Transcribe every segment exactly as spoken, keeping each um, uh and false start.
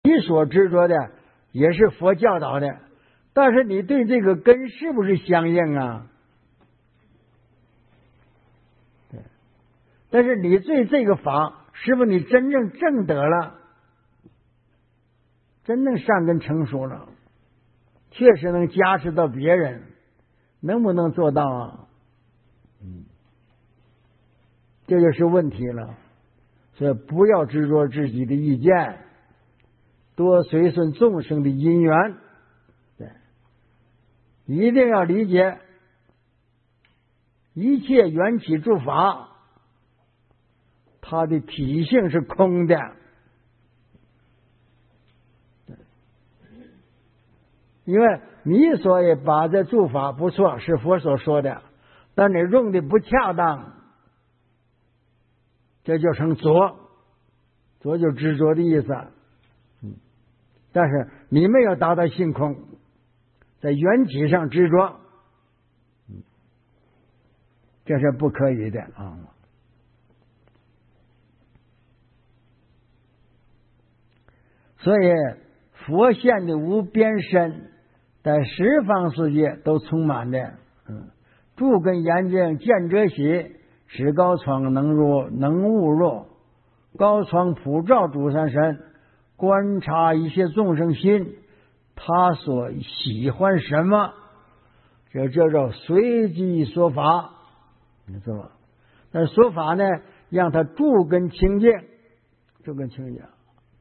你所执着的也是佛教导的，但是你对这个根是不是相应啊？对，但是你对这个法是不是你真正证得了，真正善根成熟了，确实能加持到别人，能不能做到啊？嗯，这就是问题了。所以不要执着自己的意见，多随顺众生的因缘。对，一定要理解一切缘起诸法，它的体性是空的。因为你所以把这诸法不错，是佛所说的，但你用的不恰当，这就成着，着就执着的意思。嗯，但是你没有达到性空，在缘起上执着，嗯，这是不可以的啊。所以佛现的无边身，在十方世界都充满的。嗯，诸根严净见者喜，使高窗能入能悟入，高窗普照诸三身，观察一切众生心，他所喜欢什么，这叫做随机说法，你知道吧？但是说法呢，让他诸根清净，诸根清净。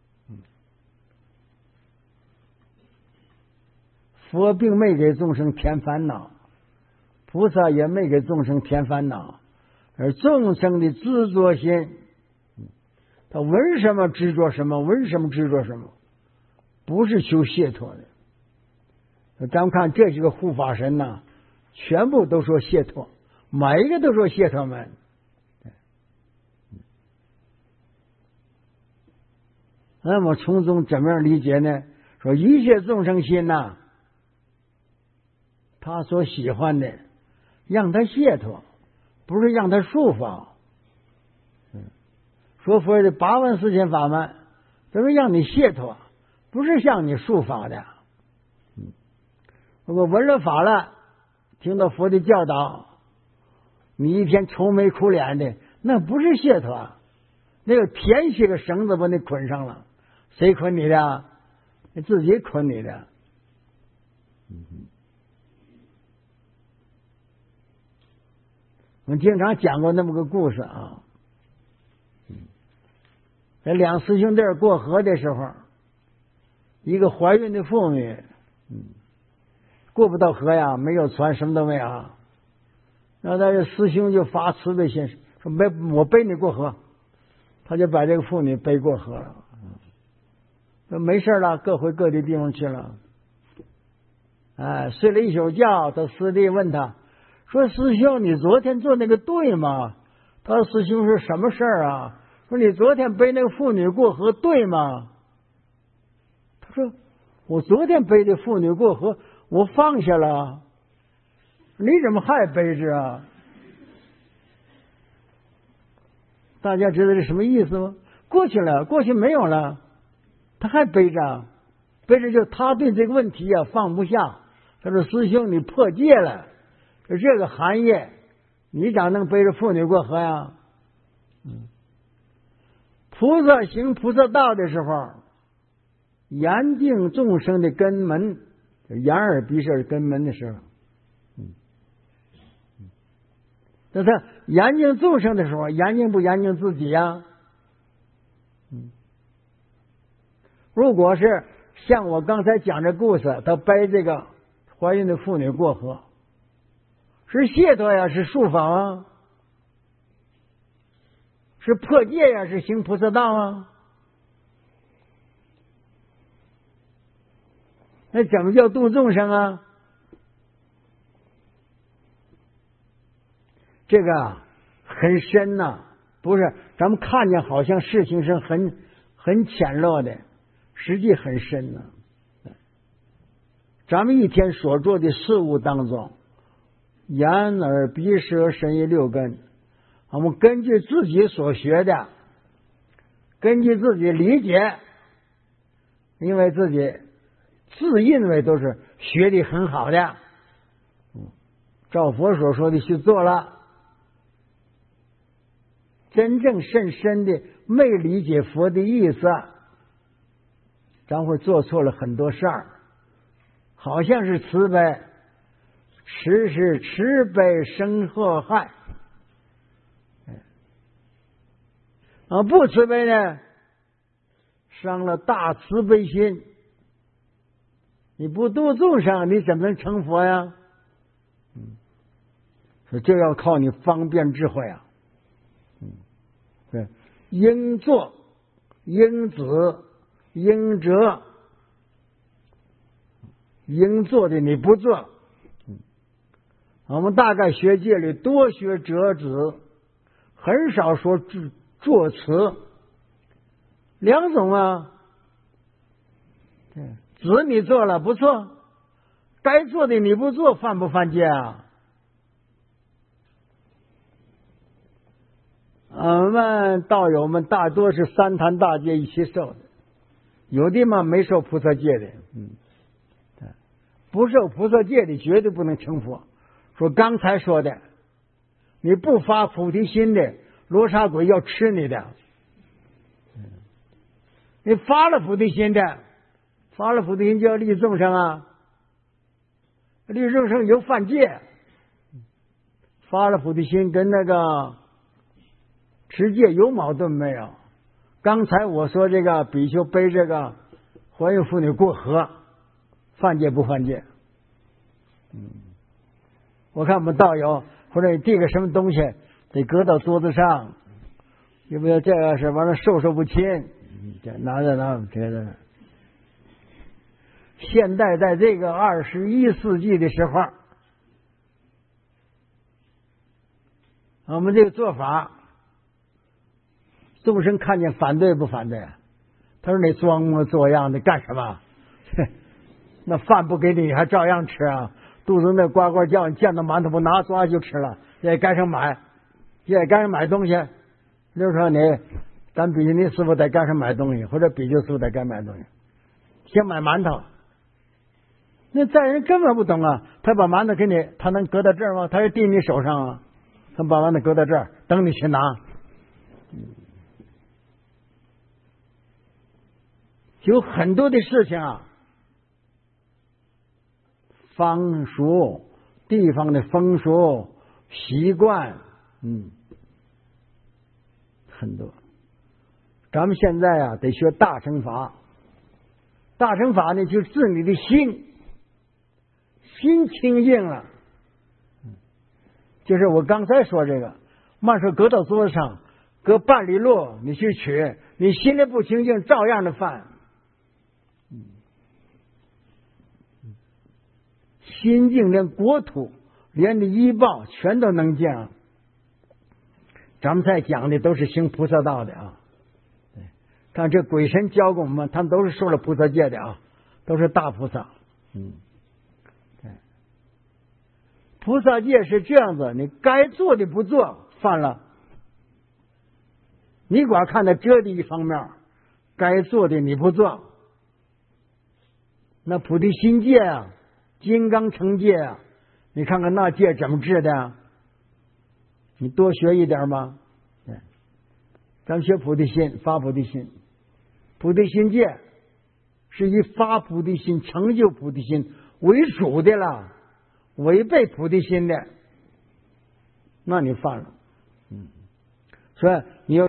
佛并没给众生添烦恼，菩萨也没给众生添烦恼，而众生的执着心，他闻什么执着什么，闻什么执着什么，不是求解脱的。咱们看这几个护法神呐，全部都说解脱，每一个都说解脱门。那么从中怎么样理解呢？说一切众生心呐，他所喜欢的，让他解脱，不是让他束缚。嗯，说佛的八万四千法门，都是让你解脱，不是向你束缚的。嗯，如果闻了法了，听到佛的教导，你一天愁眉苦脸的，那不是解脱，那个天些个绳子把你捆上了，谁捆你的？你自己捆你的。嗯，我们经常讲过那么个故事啊，在两师兄弟过河的时候，一个怀孕的妇女，嗯，过不到河呀，没有船，什么都没有，然后那个师兄就发慈悲心，说没我背你过河，他就把这个妇女背过河了，说没事了，各回各的地方去了。哎，睡了一宿觉，他师弟问他说：“师兄，你昨天做那个对吗？”他说：“师兄说什么事儿啊？”说：“你昨天背那个妇女过河对吗？”他说：“我昨天背的妇女过河，我放下了，你怎么还背着啊？”大家知道这什么意思吗？过去了，过去没有了，他还背着，背着就他对这个问题啊放不下。他说：“师兄，你破戒了。这个行业，你咋能背着妇女过河呀？”嗯，菩萨行菩萨道的时候，严净众生的根门，眼耳鼻舌根门的时候，嗯，那他严净众生的时候，严净不严净自己呀？嗯，如果是像我刚才讲这故事，他背这个怀孕的妇女过河，是解脱呀，是束缚啊，是破戒呀，是行菩萨道啊。那怎么叫度众生啊？这个啊很深呐、啊，不是咱们看见好像事情是很很浅陋的，实际很深呐、啊。咱们一天所做的事物当中，眼耳鼻舌身意六根，我们根据自己所学的，根据自己理解， 因为自己自认为都是学历很好的，嗯，照佛所说的去做了，真正深深的没理解佛的意思，咱会做错了很多事儿。好像是慈悲，实是慈悲生祸害。啊，不慈悲呢，伤了大慈悲心。你不度众生，你怎么能成佛呀？嗯，所以就要靠你方便智慧啊。嗯，对，应作、应止、应折。应做的你不做，嗯，我们大概学界里多学折止，很少说作词，两种啊。止你做了不错，该做的你不做，犯不犯戒啊？我们道友们大多是三坛大戒一起受的，有的嘛没受菩萨戒的，嗯。不受菩萨戒的绝对不能成佛。说刚才说的，你不发菩提心的，罗刹鬼要吃你的。你发了菩提心的，发了菩提心就要利众生啊，利众生有犯戒。发了菩提心跟那个持戒有矛盾没有？刚才我说这个比丘背这个怀孕妇女过河，犯戒不犯戒？嗯，我看我们道友或者递个什么东西得搁到桌子上，有没有这个是完了授受不亲，这拿着拿觉得。现代在这个二十一世纪的时候，我们这个做法，众生看见反对不反对？他说你装模作样的干什么？那饭不给你还照样吃啊，肚子那呱呱叫，你见到馒头不拿抓就吃了，也赶上买，也赶上买东西。就是说你咱比丘尼师傅得赶上买东西，或者比丘师傅得赶买东西，先买馒头。那在人根本不懂啊，他把馒头给你，他能搁到这儿吗？他是递你手上啊，他把馒头搁到这儿等你去拿。有很多的事情啊，方俗地方的风俗习惯，嗯，很多。咱们现在啊，得学大乘法。大乘法呢，就是治你的心，心清净了。就是我刚才说这个，慢说搁到桌子上，隔半里路你去取，你心里不清净，照样的犯。心净连国土，连的医报全都能降。咱们在讲的都是行菩萨道的啊。看这鬼神教给我们，他们都是受了菩萨戒的啊，都是大菩萨。嗯，对，菩萨戒是这样子，你该做的不做，犯了。你光看到这的一方面，该做的你不做，那菩提心戒啊，金刚乘戒啊，你看看那戒怎么治的？你多学一点吗？对，咱们学菩提心，发菩提心。菩提心戒是以发菩提心、成就菩提心为主的了，违背菩提心的，那你犯了。嗯，所以你要